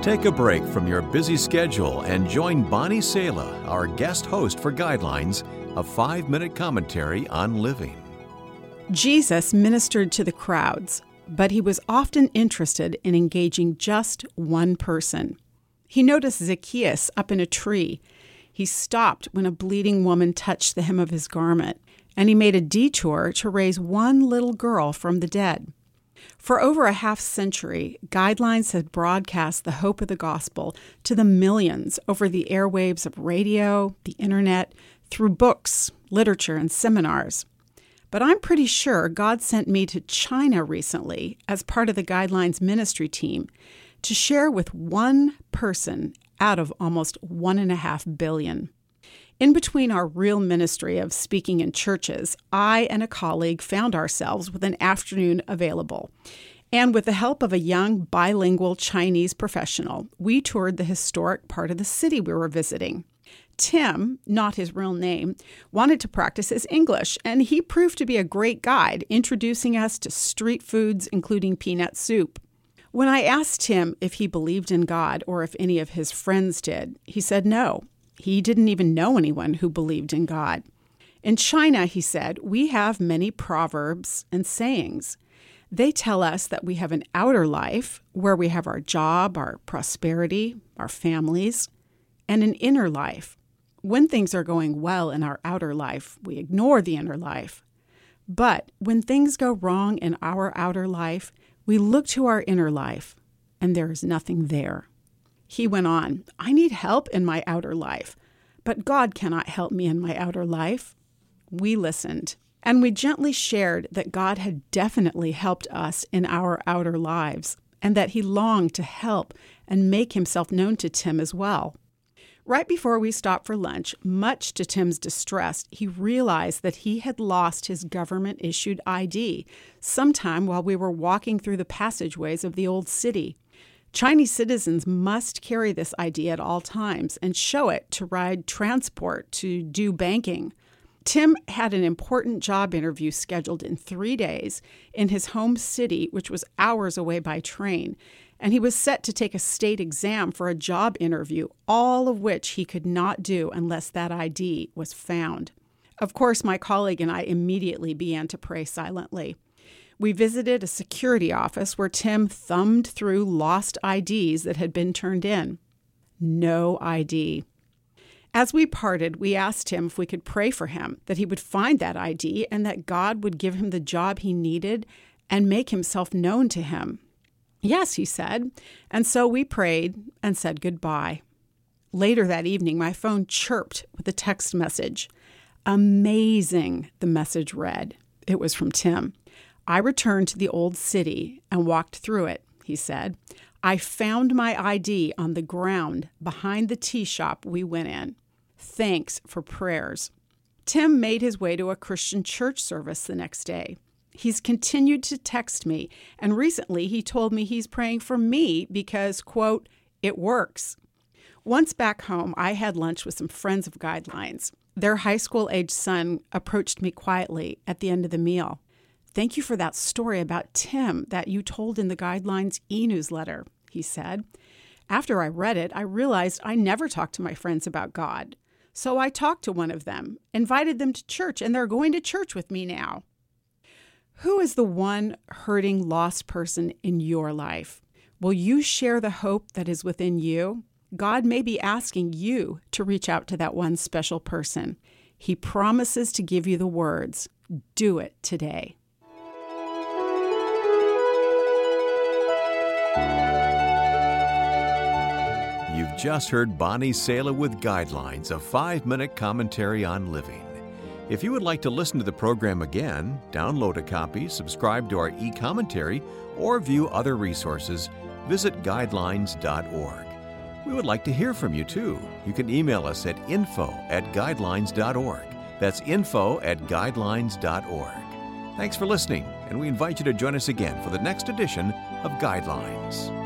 Take a break from your busy schedule and join Bonnie Sala, our guest host for Guidelines, a 5-minute commentary on living. Jesus ministered to the crowds, but he was often interested in engaging just one person. He noticed Zacchaeus up in a tree. He stopped when a bleeding woman touched the hem of his garment, and he made a detour to raise one little girl from the dead. For over a half-century, Guidelines had broadcast the hope of the gospel to the millions over the airwaves of radio, the internet, through books, literature, and seminars. But I'm pretty sure God sent me to China recently as part of the Guidelines ministry team to share with one person out of almost 1.5 billion. In between our real ministry of speaking in churches, I and a colleague found ourselves with an afternoon available. And with the help of a young bilingual Chinese professional, we toured the historic part of the city we were visiting. Tim, not his real name, wanted to practice his English, and he proved to be a great guide, introducing us to street foods, including peanut soup. When I asked Tim if he believed in God or if any of his friends did, he said no. He didn't even know anyone who believed in God. In China, he said, we have many proverbs and sayings. They tell us that we have an outer life where we have our job, our prosperity, our families, and an inner life. When things are going well in our outer life, we ignore the inner life. But when things go wrong in our outer life, we look to our inner life, and there is nothing there. He went on, I need help in my outer life, but God cannot help me in my outer life. We listened, and we gently shared that God had definitely helped us in our outer lives, and that he longed to help and make himself known to Tim as well. Right before we stopped for lunch, much to Tim's distress, he realized that he had lost his government-issued ID sometime while we were walking through the passageways of the old city. Chinese citizens must carry this ID at all times and show it to ride transport, to do banking. Tim had an important job interview scheduled in 3 days in his home city, which was hours away by train, and he was set to take a state exam for a job interview, all of which he could not do unless that ID was found. Of course, my colleague and I immediately began to pray silently. We visited a security office where Tim thumbed through lost IDs that had been turned in. No ID. As we parted, we asked him if we could pray for him, that he would find that ID and that God would give him the job he needed and make himself known to him. Yes, he said, and so we prayed and said goodbye. Later that evening, my phone chirped with a text message. Amazing, the message read. It was from Tim. I returned to the old city and walked through it, he said. I found my ID on the ground behind the tea shop we went in. Thanks for prayers. Tim made his way to a Christian church service the next day. He's continued to text me, and recently he told me he's praying for me because, quote, it works. Once back home, I had lunch with some friends of Guidelines. Their high school-aged son approached me quietly at the end of the meal. Thank you for that story about Tim that you told in the Guidelines e-newsletter, he said. After I read it, I realized I never talked to my friends about God. So I talked to one of them, invited them to church, and they're going to church with me now. Who is the one hurting, lost person in your life? Will you share the hope that is within you? God may be asking you to reach out to that one special person. He promises to give you the words. Do it today. You've just heard Bonnie Sala with Guidelines, a 5-minute commentary on living. If you would like to listen to the program again, download a copy, subscribe to our e-commentary, or view other resources, visit guidelines.org. We would like to hear from you too. You can email us at info@guidelines.org. That's info@guidelines.org. Thanks for listening, and we invite you to join us again for the next edition of Guidelines.